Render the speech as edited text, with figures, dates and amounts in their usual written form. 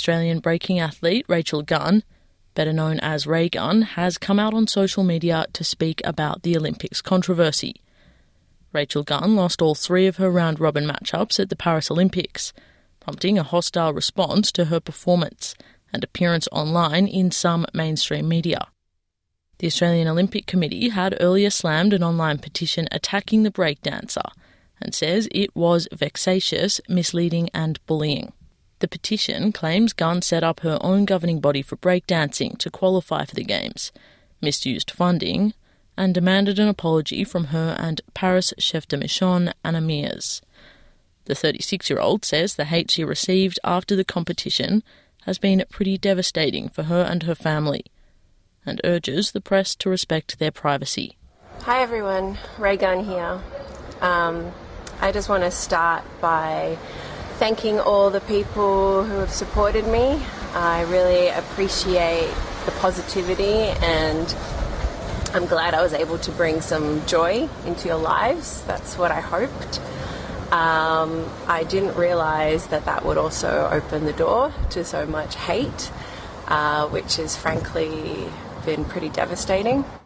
Australian breaking athlete Rachel Gunn, better known as Ray Gunn, has come out on social media to speak about the Olympics controversy. Rachel Gunn lost all 3 of her round-robin matchups at the Paris Olympics, prompting a hostile response to her performance and appearance online in some mainstream media. The Australian Olympic Committee had earlier slammed an online petition attacking the breakdancer and says it was vexatious, misleading and bullying. The petition claims Gunn set up her own governing body for breakdancing to qualify for the Games, misused funding, and demanded an apology from her and Paris chef de mission Anna Meares. The 36-year-old says the hate she received after the competition has been pretty devastating for her and her family, and urges the press to respect their privacy. Hi everyone, Ray Gunn here. I just want to start by thanking all the people who have supported me. I really appreciate the positivity and I'm glad I was able to bring some joy into your lives. That's what I hoped. I didn't realise that would also open the door to so much hate, which has frankly been pretty devastating.